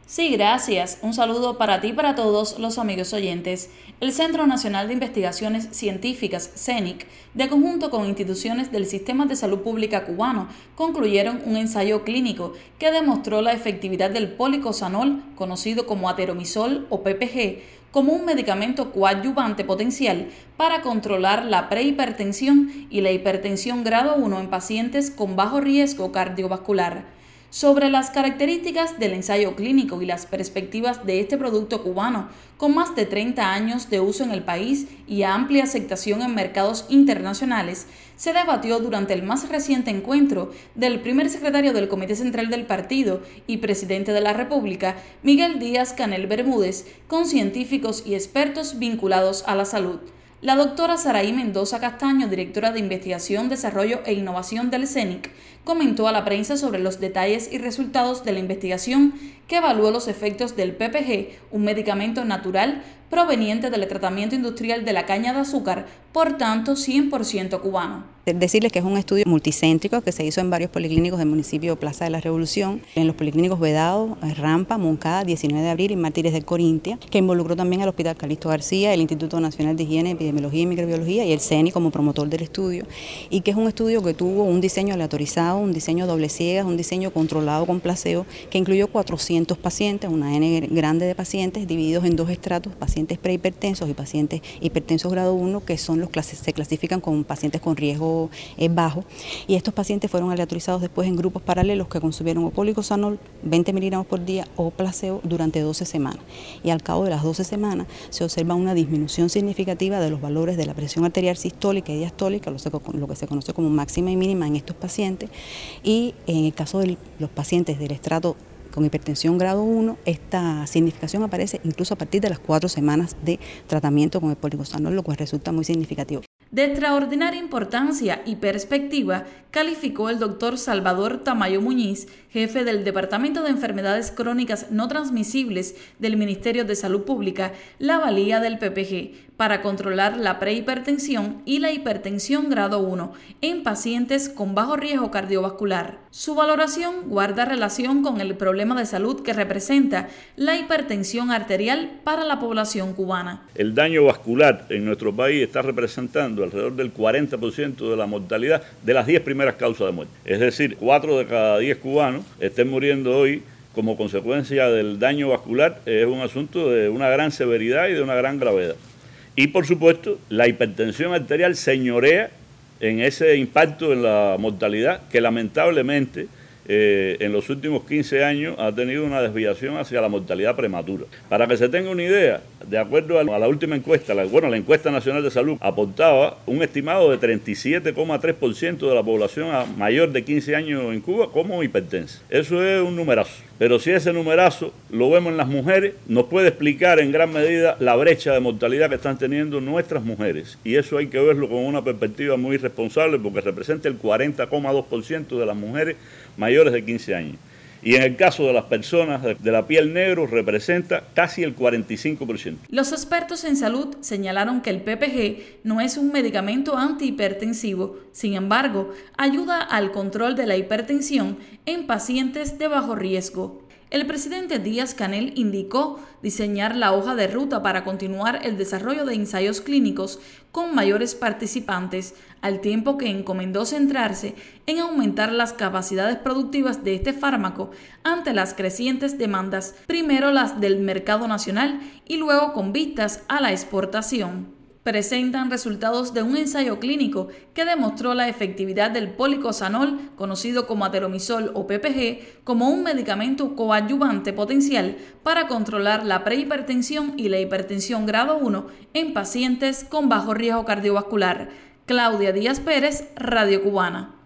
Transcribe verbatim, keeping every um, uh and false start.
Sí, gracias. Un saludo para ti y para todos los amigos oyentes. El Centro Nacional de Investigaciones Científicas, CENIC, de conjunto con instituciones del Sistema de Salud Pública cubano, concluyeron un ensayo clínico que demostró la efectividad del policosanol, conocido como ateromisol o P P G, como un medicamento coadyuvante potencial para controlar la prehipertensión y la hipertensión grado uno en pacientes con bajo riesgo cardiovascular. Sobre las características del ensayo clínico y las perspectivas de este producto cubano, con más de treinta años de uso en el país y amplia aceptación en mercados internacionales, se debatió durante el más reciente encuentro del primer secretario del Comité Central del Partido y presidente de la República, Miguel Díaz-Canel Bermúdez, con científicos y expertos vinculados a la salud. La doctora Saraí Mendoza Castaño, directora de Investigación, Desarrollo e Innovación del CENIC, comentó a la prensa sobre los detalles y resultados de la investigación que evaluó los efectos del P P G, un medicamento natural proveniente del tratamiento industrial de la caña de azúcar, por tanto cien por ciento cubano. Decirles que es un estudio multicéntrico que se hizo en varios policlínicos del municipio Plaza de la Revolución, en los policlínicos Vedado, Rampa, Moncada, diecinueve de abril y Mártires del Corintia, que involucró también al Hospital Calixto García, el Instituto Nacional de Higiene, Epidemiología y Microbiología y el CENIC como promotor del estudio, y que es un estudio que tuvo un diseño aleatorizado, un diseño doble ciegas, un diseño controlado con placebo, que incluyó cuatrocientos pacientes, una N grande de pacientes, divididos en dos estratos, pacientes prehipertensos y pacientes hipertensos grado uno, que son los que se clasifican como pacientes con riesgo es bajo, y estos pacientes fueron aleatorizados después en grupos paralelos que consumieron o policosanol veinte miligramos por día o placebo durante doce semanas, y al cabo de las doce semanas se observa una disminución significativa de los valores de la presión arterial sistólica y diastólica, lo que se conoce como máxima y mínima en estos pacientes, y en el caso de los pacientes del estrato con hipertensión grado uno, esta significación aparece incluso a partir de las cuatro semanas de tratamiento con el policosanol, lo cual resulta muy significativo. De extraordinaria importancia y perspectiva, calificó el doctor Salvador Tamayo Muñiz, jefe del Departamento de Enfermedades Crónicas No Transmisibles del Ministerio de Salud Pública, la valía del P P G para controlar la prehipertensión y la hipertensión grado uno en pacientes con bajo riesgo cardiovascular. Su valoración guarda relación con el problema de salud que representa la hipertensión arterial para la población cubana. El daño vascular en nuestro país está representando alrededor del cuarenta por ciento de la mortalidad de las diez primeras causas de muerte. Es decir, cuatro de cada diez cubanos estén muriendo hoy como consecuencia del daño vascular. Es un asunto de una gran severidad y de una gran gravedad. Y por supuesto, la hipertensión arterial señorea en ese impacto en la mortalidad que lamentablemente eh, en los últimos quince años ha tenido una desviación hacia la mortalidad prematura. Para que se tenga una idea, de acuerdo a la última encuesta, la, bueno, la encuesta nacional de salud aportaba un estimado de treinta y siete coma tres por ciento de la población a mayor de quince años en Cuba como hipertensa. Eso es un numerazo. Pero si ese numerazo lo vemos en las mujeres, nos puede explicar en gran medida la brecha de mortalidad que están teniendo nuestras mujeres. Y eso hay que verlo con una perspectiva muy responsable porque representa el cuarenta coma dos por ciento de las mujeres mayores de quince años. Y en el caso de las personas de la piel negro representa casi el cuarenta y cinco por ciento. Los expertos en salud señalaron que el P P G no es un medicamento antihipertensivo, sin embargo, ayuda al control de la hipertensión en pacientes de bajo riesgo. El presidente Díaz-Canel indicó diseñar la hoja de ruta para continuar el desarrollo de ensayos clínicos con mayores participantes, al tiempo que encomendó centrarse en aumentar las capacidades productivas de este fármaco ante las crecientes demandas, primero las del mercado nacional y luego con vistas a la exportación. Presentan resultados de un ensayo clínico que demostró la efectividad del policosanol, conocido como ateromisol o P P G, como un medicamento coadyuvante potencial para controlar la prehipertensión y la hipertensión grado uno en pacientes con bajo riesgo cardiovascular. Claudia Díaz Pérez, Radio Cubana.